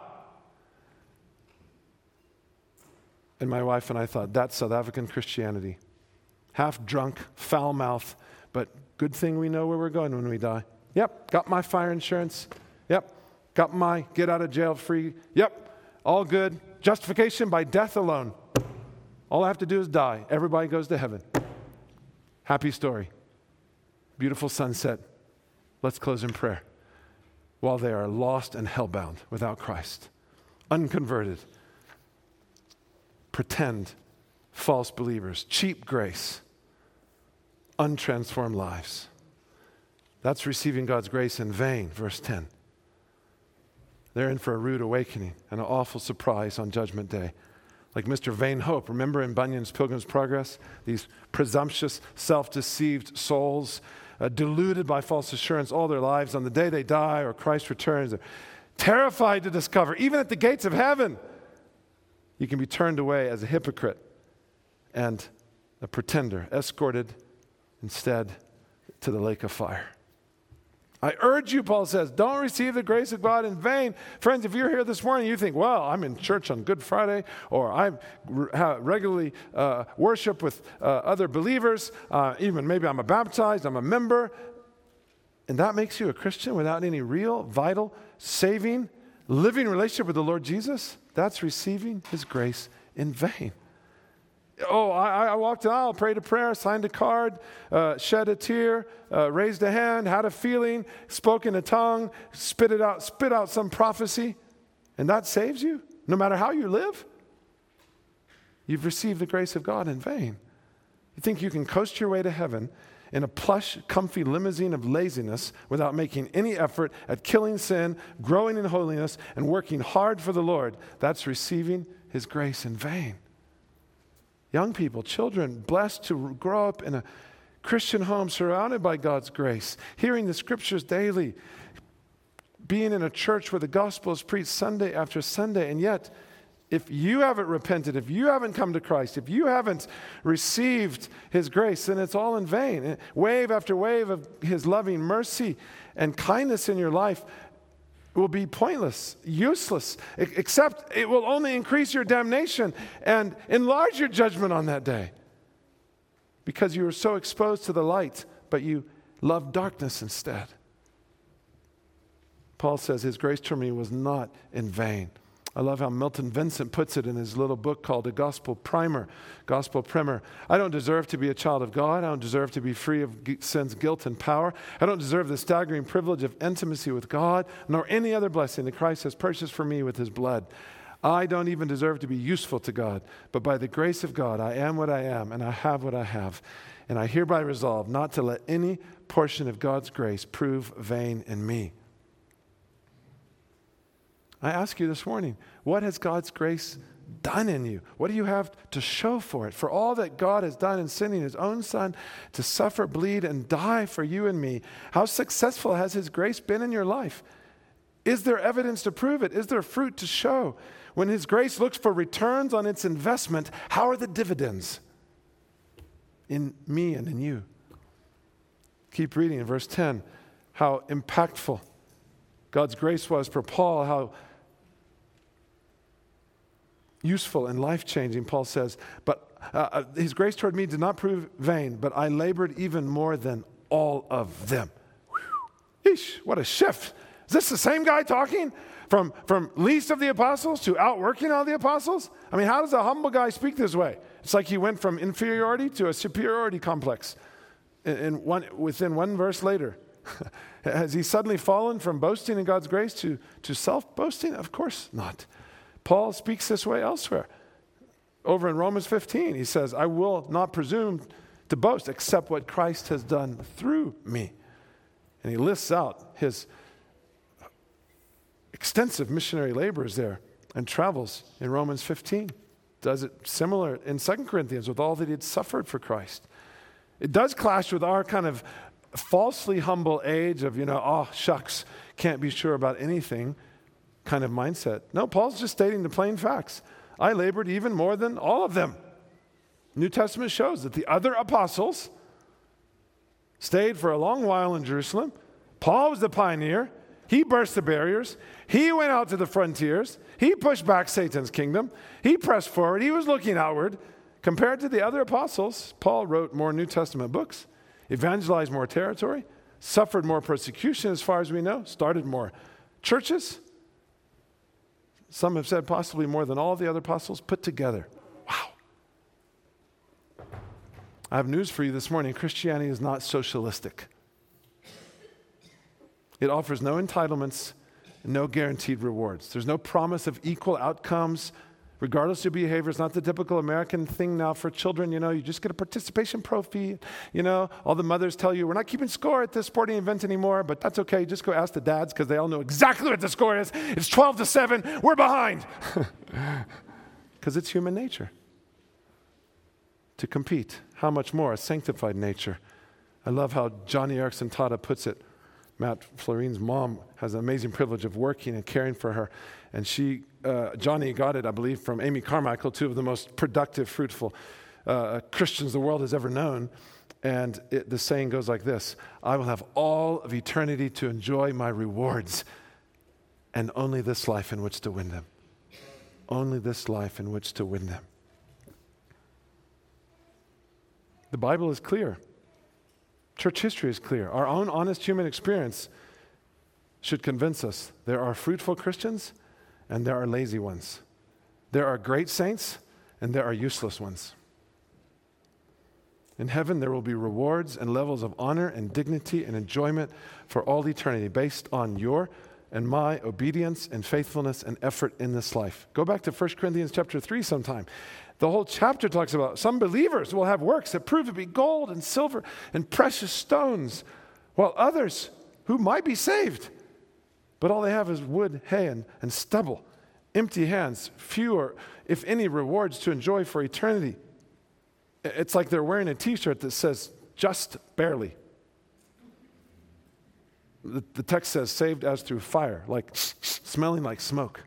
And my wife and I thought, that's South African Christianity. Half drunk, foul mouth, but good thing we know where we're going when we die. Yep, got my fire insurance. Yep, got my get out of jail free. Yep, all good. Justification by death alone. All I have to do is die. Everybody goes to heaven. Happy story. Beautiful sunset. Let's close in prayer. While they are lost and hellbound without Christ, unconverted, pretend false believers, cheap grace, untransformed lives. That's receiving God's grace in vain, verse ten. They're in for a rude awakening and an awful surprise on Judgment Day. Like Mister Vain Hope, remember in Bunyan's Pilgrim's Progress? These presumptuous, self-deceived souls, uh, deluded by false assurance all their lives. On the day they die or Christ returns, they're terrified to discover, even at the gates of heaven, you can be turned away as a hypocrite and a pretender, escorted instead to the lake of fire. I urge you, Paul says, don't receive the grace of God in vain. Friends, if you're here this morning, you think, well, I'm in church on Good Friday, or I regularly uh, worship with uh, other believers, uh, even maybe I'm a baptized, I'm a member, and that makes you a Christian without any real, vital, saving, living relationship with the Lord Jesus? That's receiving his grace in vain. Oh, I, I walked an aisle, prayed a prayer, signed a card, uh, shed a tear, uh, raised a hand, had a feeling, spoke in a tongue, spit it out, spit out some prophecy, and that saves you, no matter how you live. You've received the grace of God in vain. You think you can coast your way to heaven in a plush, comfy limousine of laziness without making any effort at killing sin, growing in holiness, and working hard for the Lord. That's receiving His grace in vain. Young people, children, blessed to grow up in a Christian home surrounded by God's grace, hearing the scriptures daily, being in a church where the gospel is preached Sunday after Sunday, and yet, if you haven't repented, if you haven't come to Christ, if you haven't received His grace, then it's all in vain. Wave after wave of His loving mercy and kindness in your life will be pointless, useless, except it will only increase your damnation and enlarge your judgment on that day because you were so exposed to the light, but you loved darkness instead. Paul says His grace to me was not in vain. I love how Milton Vincent puts it in his little book called A Gospel Primer, Gospel Primer. I don't deserve to be a child of God. I don't deserve to be free of sin's guilt and power. I don't deserve the staggering privilege of intimacy with God, nor any other blessing that Christ has purchased for me with His blood. I don't even deserve to be useful to God, but by the grace of God, I am what I am, and I have what I have. And I hereby resolve not to let any portion of God's grace prove vain in me. I ask you this morning, what has God's grace done in you? What do you have to show for it? For all that God has done in sending His own Son to suffer, bleed, and die for you and me, how successful has His grace been in your life? Is there evidence to prove it? Is there fruit to show? When His grace looks for returns on its investment, how are the dividends in me and in you? Keep reading in verse ten, how impactful God's grace was for Paul, how useful and life-changing. Paul says, but uh, His grace toward me did not prove vain, but I labored even more than all of them. Whew. Eesh, what a shift. Is this the same guy talking? From, from least of the apostles to outworking all the apostles? I mean, how does a humble guy speak this way? It's like he went from inferiority to a superiority complex in, in one, within one verse later. Has he suddenly fallen from boasting in God's grace to, to self-boasting? Of course not. Paul speaks this way elsewhere. Over in Romans fifteen, he says, I will not presume to boast except what Christ has done through me. And he lists out his extensive missionary labors there and travels in Romans fifteen. Does it similar in Second Corinthians with all that he had suffered for Christ. It does clash with our kind of falsely humble age of, you know, oh, shucks, can't be sure about anything kind of mindset. No, Paul's just stating the plain facts. I labored even more than all of them. New Testament shows that the other apostles stayed for a long while in Jerusalem. Paul was the pioneer. He burst the barriers. He went out to the frontiers. He pushed back Satan's kingdom. He pressed forward. He was looking outward. Compared to the other apostles, Paul wrote more New Testament books, evangelized more territory, suffered more persecution as far as we know, started more churches. Some have said possibly more than all the other apostles put together. Wow. I have news for you this morning. Christianity is not socialistic. It offers no entitlements and no guaranteed rewards. There's no promise of equal outcomes regardless of behavior. It's not the typical American thing now for children. You know, you just get a participation trophy. You know, all the mothers tell you, we're not keeping score at this sporting event anymore, but that's okay. Just go ask the dads because they all know exactly what the score is. It's twelve to seven. We're behind. Because it's human nature to compete. How much more a sanctified nature. I love how Johnny Erickson Tada puts it. Matt Florine's mom has an amazing privilege of working and caring for her. And she, uh, Johnny got it, I believe, from Amy Carmichael, two of the most productive, fruitful uh, Christians the world has ever known. And it, the saying goes like this: I will have all of eternity to enjoy my rewards, and only this life in which to win them. Only this life in which to win them. The Bible is clear. Church history is clear. Our own honest human experience should convince us there are fruitful Christians and there are lazy ones. There are great saints and there are useless ones. In heaven, there will be rewards and levels of honor and dignity and enjoyment for all eternity based on your and my obedience and faithfulness and effort in this life. Go back to First Corinthians chapter three sometime. The whole chapter talks about some believers will have works that prove to be gold and silver and precious stones, while others who might be saved, but all they have is wood, hay, and, and stubble, empty hands, fewer, if any, rewards to enjoy for eternity. It's like they're wearing a t-shirt that says, just barely. The, the text says, saved as through fire, like smelling like smoke.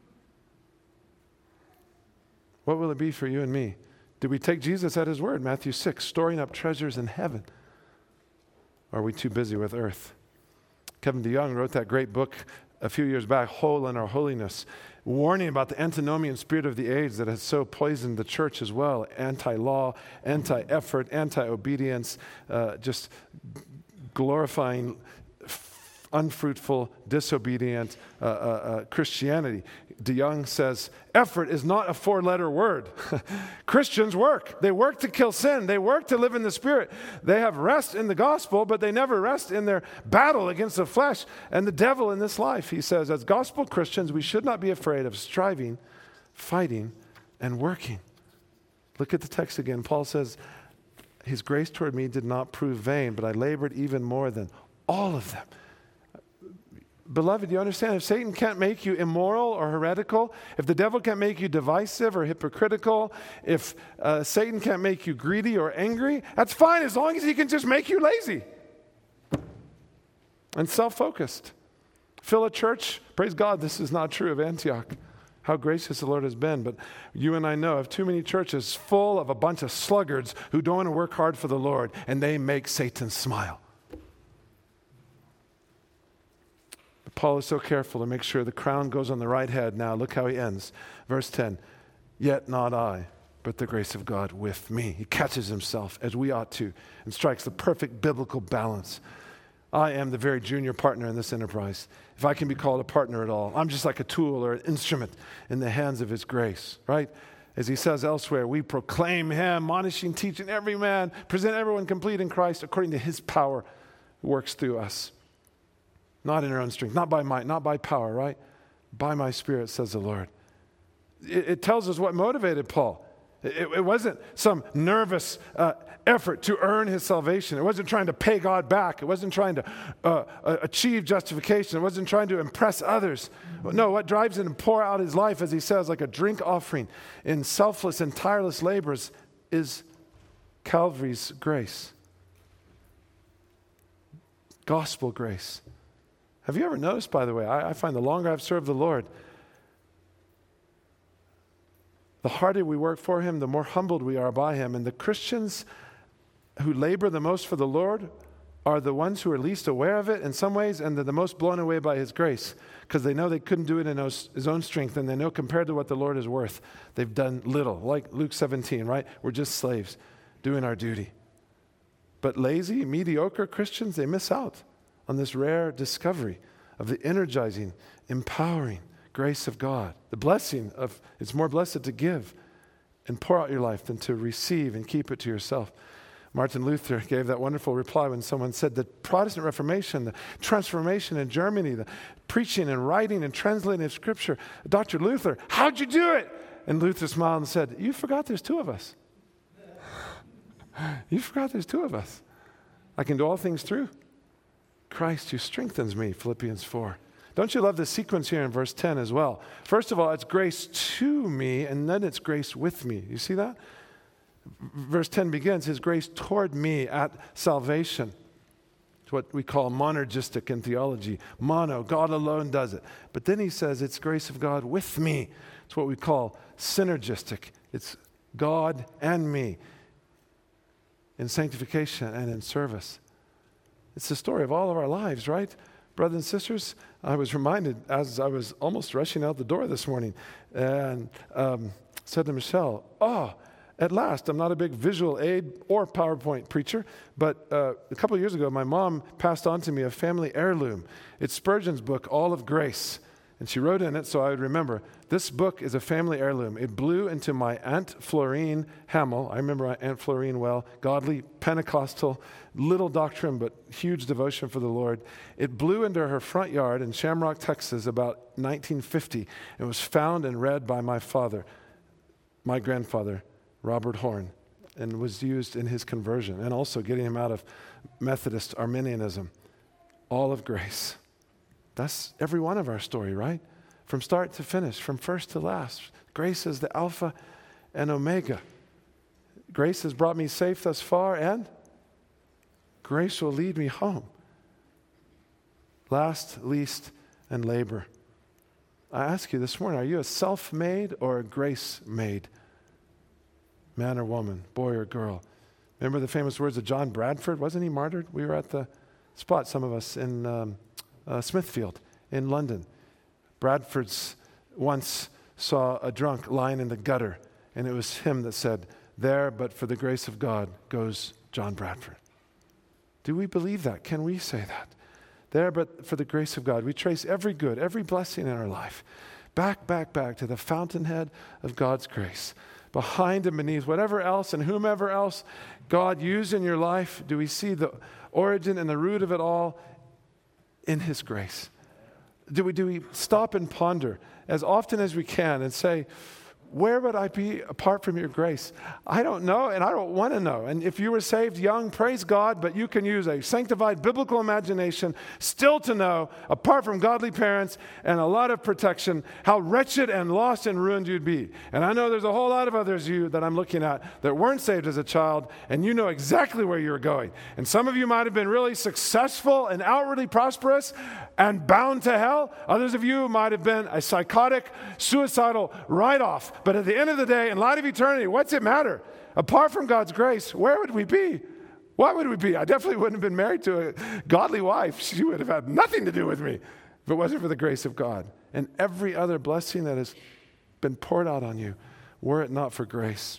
What will it be for you and me? Did we take Jesus at his word, Matthew six, storing up treasures in heaven? Or are we too busy with earth? Kevin DeYoung wrote that great book a few years back, Whole in Our Holiness, warning about the antinomian spirit of the age that has so poisoned the church as well. Anti-law, anti-effort, anti-obedience, uh, just glorifying f- unfruitful, disobedient uh, uh, uh, Christianity. DeYoung says, effort is not a four-letter word. Christians work. They work to kill sin. They work to live in the Spirit. They have rest in the gospel, but they never rest in their battle against the flesh and the devil in this life. He says, as gospel Christians, we should not be afraid of striving, fighting, and working. Look at the text again. Paul says, his grace toward me did not prove vain, but I labored even more than all of them. Beloved, you understand, if Satan can't make you immoral or heretical, if the devil can't make you divisive or hypocritical, if uh, Satan can't make you greedy or angry, that's fine as long as he can just make you lazy and self-focused. Fill a church, praise God, this is not true of Antioch. How gracious the Lord has been. But you and I know of too many churches full of a bunch of sluggards who don't want to work hard for the Lord, and they make Satan smile. Paul is so careful to make sure the crown goes on the right head. Now, look how he ends. Verse ten, yet not I, but the grace of God with me. He catches himself, as we ought to, and strikes the perfect biblical balance. I am the very junior partner in this enterprise. If I can be called a partner at all, I'm just like a tool or an instrument in the hands of his grace, right? As he says elsewhere, we proclaim him, admonishing, teaching every man, present everyone complete in Christ according to his power who works through us. Not in our own strength, not by might, not by power, right? By my Spirit, says the Lord. It, it tells us what motivated Paul. It, it wasn't some nervous uh, effort to earn his salvation. It wasn't trying to pay God back. It wasn't trying to uh, uh, achieve justification. It wasn't trying to impress others. No, what drives him to pour out his life, as he says, like a drink offering in selfless and tireless labors, is Calvary's grace. Gospel grace. Have you ever noticed, by the way, I, I find the longer I've served the Lord, the harder we work for him, the more humbled we are by him. And the Christians who labor the most for the Lord are the ones who are least aware of it in some ways, and they're the most blown away by his grace, because they know they couldn't do it in his own strength, and they know compared to what the Lord is worth, they've done little. Like Luke seventeen, right? We're just slaves doing our duty. But lazy, mediocre Christians, they miss out on this rare discovery of the energizing, empowering grace of God. The blessing of, it's more blessed to give and pour out your life than to receive and keep it to yourself. Martin Luther gave that wonderful reply when someone said the Protestant Reformation, the transformation in Germany, the preaching and writing and translating of Scripture. Doctor Luther, how'd you do it? And Luther smiled and said, you forgot there's two of us. You forgot there's two of us. I can do all things through Christ who strengthens me, Philippians four. Don't you love the sequence here in verse ten as well? First of all, it's grace to me, and then it's grace with me. You see that? Verse ten begins, his grace toward me at salvation. It's what we call monergistic in theology. Mono, God alone does it. But then he says it's grace of God with me. It's what we call synergistic. It's God and me in sanctification and in service. It's the story of all of our lives, right? Brothers and sisters, I was reminded as I was almost rushing out the door this morning and um, said to Michelle, oh, at last, I'm not a big visual aid or PowerPoint preacher, but uh, a couple of years ago, my mom passed on to me a family heirloom. It's Spurgeon's book, All of Grace. And she wrote in it so I would remember, this book is a family heirloom. It blew into my Aunt Florine Hamill. I remember my Aunt Florine well. Godly, Pentecostal, little doctrine, but huge devotion for the Lord. It blew into her front yard in Shamrock, Texas, about nineteen fifty. It was found and read by my father, my grandfather, Robert Horn, and was used in his conversion and also getting him out of Methodist Arminianism. All of grace. That's every one of our story, right? From start to finish, from first to last. Grace is the Alpha and Omega. Grace has brought me safe thus far, and grace will lead me home. Last, least, and labor. I ask you this morning, are you a self-made or a grace-made man or woman, boy or girl? Remember the famous words of John Bradford? Wasn't he martyred? We were at the spot, some of us, in um, uh, Smithfield in London. Bradford's once saw a drunk lying in the gutter, and it was him that said, there, but for the grace of God, goes John Bradford. Do we believe that? Can we say that? There, but for the grace of God. We trace every good, every blessing in our life back, back, back to the fountainhead of God's grace. Behind and beneath whatever else and whomever else God used in your life, do we see the origin and the root of it all in His grace? Do we, do we stop and ponder as often as we can and say, where would I be apart from your grace? I don't know, and I don't want to know. And if you were saved young, praise God, but you can use a sanctified biblical imagination still to know, apart from godly parents and a lot of protection, how wretched and lost and ruined you'd be. And I know there's a whole lot of others you that I'm looking at that weren't saved as a child, and you know exactly where you were going. And some of you might have been really successful and outwardly prosperous and bound to hell. Others of you might have been a psychotic, suicidal write-off. But at the end of the day, in light of eternity, what's it matter? Apart from God's grace, where would we be? What would we be? I definitely wouldn't have been married to a godly wife. She would have had nothing to do with me if it wasn't for the grace of God. And every other blessing that has been poured out on you, were it not for grace.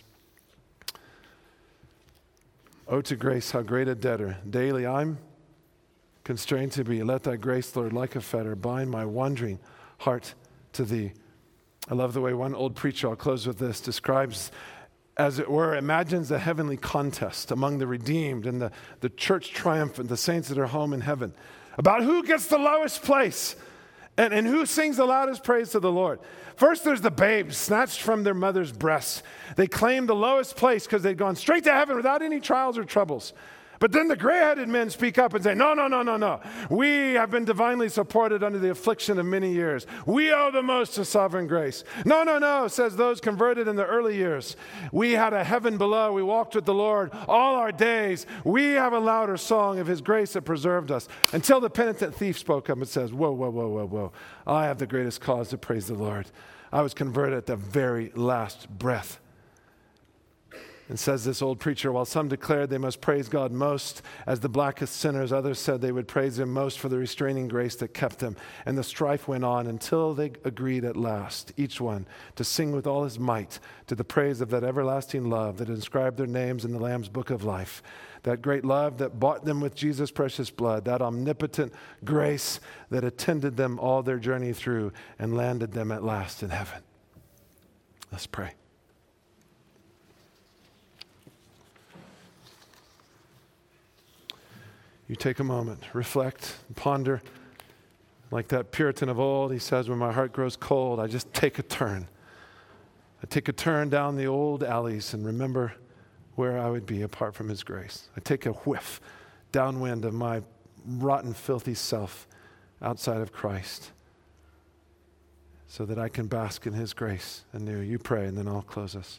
Oh, to grace, how great a debtor. Daily I'm constrained to be. Let thy grace, Lord, like a fetter, bind my wandering heart to thee. I love the way one old preacher, I'll close with this, describes, as it were, imagines a heavenly contest among the redeemed and the, the church triumphant, the saints that are home in heaven, about who gets the lowest place and, and who sings the loudest praise to the Lord. First, there's the babes snatched from their mother's breasts. They claim the lowest place because they'd gone straight to heaven without any trials or troubles. But then the gray-headed men speak up and say, no, no, no, no, no. We have been divinely supported under the affliction of many years. We owe the most to sovereign grace. No, no, no, says those converted in the early years. We had a heaven below. We walked with the Lord all our days. We have a louder song of His grace that preserved us. Until the penitent thief spoke up and says, whoa, whoa, whoa, whoa, whoa. I have the greatest cause to praise the Lord. I was converted at the very last breath. And says this old preacher, while some declared they must praise God most as the blackest sinners, others said they would praise Him most for the restraining grace that kept them. And the strife went on until they agreed at last, each one, to sing with all his might to the praise of that everlasting love that inscribed their names in the Lamb's book of life. That great love that bought them with Jesus' precious blood, that omnipotent grace that attended them all their journey through and landed them at last in heaven. Let's pray. You take a moment, reflect, ponder. Like that Puritan of old, he says, when my heart grows cold, I just take a turn. I take a turn down the old alleys and remember where I would be apart from His grace. I take a whiff downwind of my rotten, filthy self outside of Christ so that I can bask in His grace anew. You pray, and then I'll close us.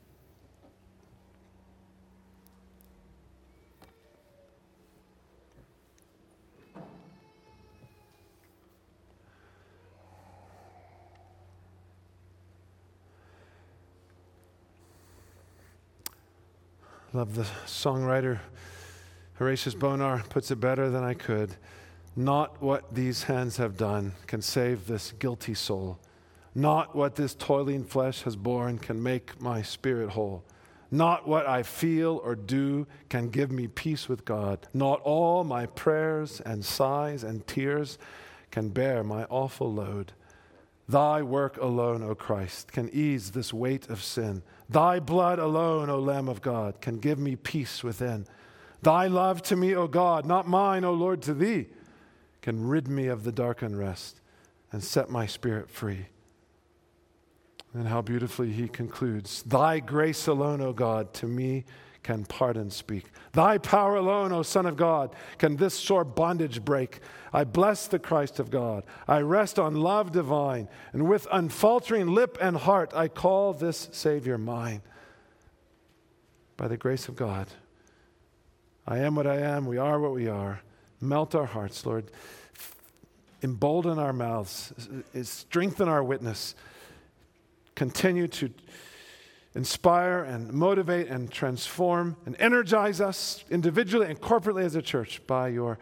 Love the songwriter Horatius Bonar puts it better than I could. Not what these hands have done can save this guilty soul. Not what this toiling flesh has borne can make my spirit whole. Not what I feel or do can give me peace with God. Not all my prayers and sighs and tears can bear my awful load. Thy work alone, O Christ, can ease this weight of sin. Thy blood alone, O Lamb of God, can give me peace within. Thy love to me, O God, not mine, O Lord, to thee, can rid me of the dark unrest and set my spirit free. And how beautifully he concludes, Thy grace alone, O God, to me can pardon speak. Thy power alone, O Son of God, can this sore bondage break. I bless the Christ of God. I rest on love divine, and with unfaltering lip and heart I call this Savior mine. By the grace of God, I am what I am, we are what we are. Melt our hearts, Lord. Embolden our mouths. Strengthen our witness. Continue to inspire and motivate and transform and energize us individually and corporately as a church by your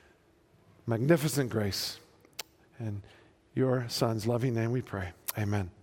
magnificent grace. In your Son's loving name we pray. Amen.